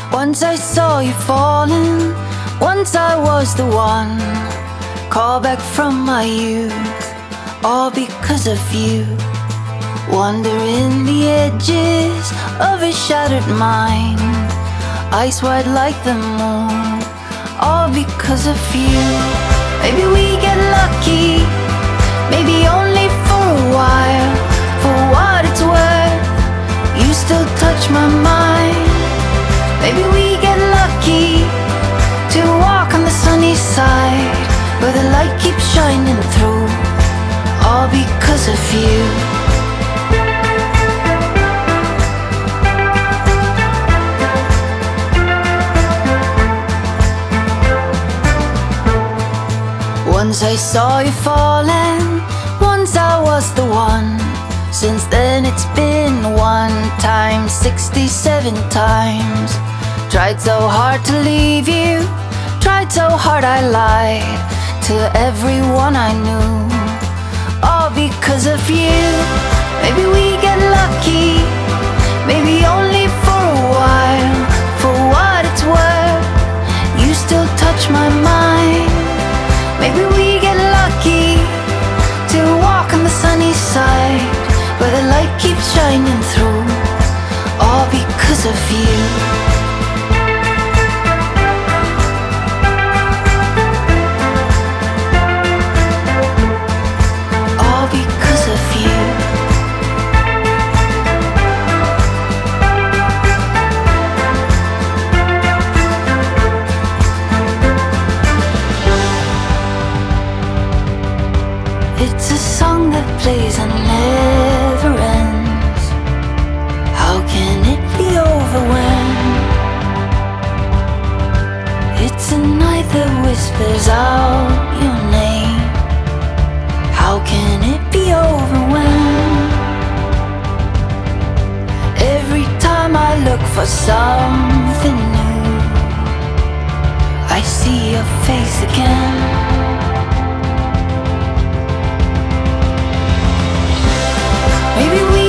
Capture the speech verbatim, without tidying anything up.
Once I saw you falling, once I was the one. Call back from my youth, all because of you. Wandering the edges of a shattered mind, ice white like the moon, all because of you. Maybe we get lucky, maybe only for a while. For what it's worth, you still touch my mind. Maybe we get lucky to walk on the sunny side, where the light keeps shining through, all because of you. Once I saw you falling, once I was the one. Since then it's been one time, sixty-seven times. Tried so hard to leave you, tried so hard I lied to everyone I knew, all because of you. Maybe we get lucky, maybe only for a while. For what it's worth, you still touch my mind. Maybe we get lucky to walk on the sunny side, where the light keeps shining through, all because of you. All because of you. It's a song that plays and never ends. How can it be over when it's a night that whispers out your name? How can it be over when every time I look for something new, I see your face again? Maybe we